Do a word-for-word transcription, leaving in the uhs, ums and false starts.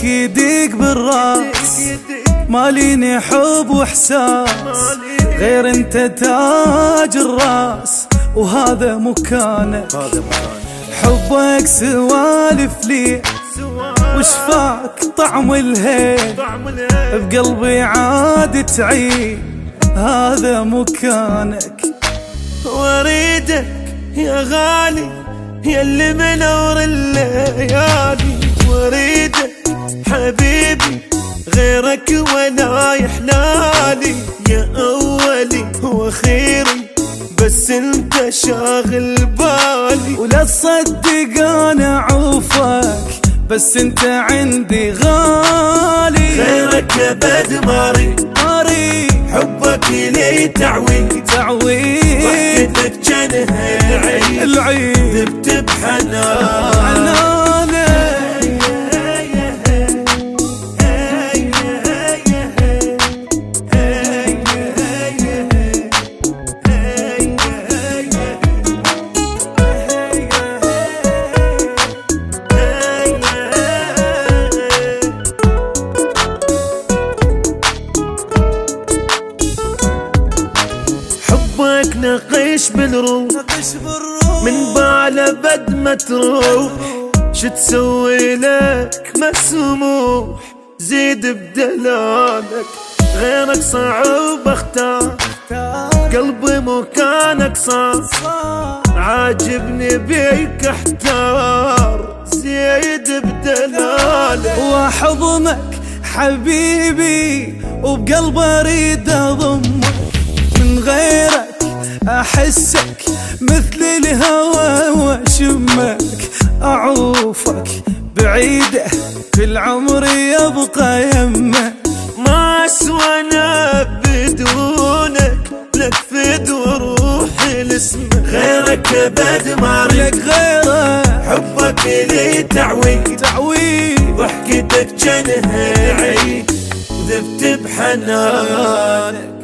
يديك بالراس، ماليني حب واحساس غير انت تاج الراس، وهذا مكانك. حبك سوالف لي وشفاك طعم الهيل، بقلبي عاد تعيد هذا مكانك. واريدك يا غالي يا اللي منور الليالي، واريدك حبيبي غيرك ولا يحلالي، يا اولي واخيري بس انت شاغل بالي. ولا تصدق انا عوفك بس انت عندي غالي، غيرك ابد ماري ماري حبك لي تعويد تعويد، ضحكتك جنها العيد العيد ذبت بحنان حنانك. حبك نقش بالروح من بعل بد ما تروح، شو تسوي لك مسموح زيد بدلالك. غيرك صعب اختار قلبي مكانك صار، عاجبني بيك احتار زيد بدلالك. واحضنك حبيبي وبقلبي اريد اضمك، من غيرك احسك مثل الهوى واشمك، اعوفك بعيده كل عمري يبقى يمك. ما اسوانا بدونك لك فد وروحي لاسمك، غيرك ابد ما لك غيرك حبك لي تعويد تعويد، ضحكتك جنها عيد ذبت بحنانك.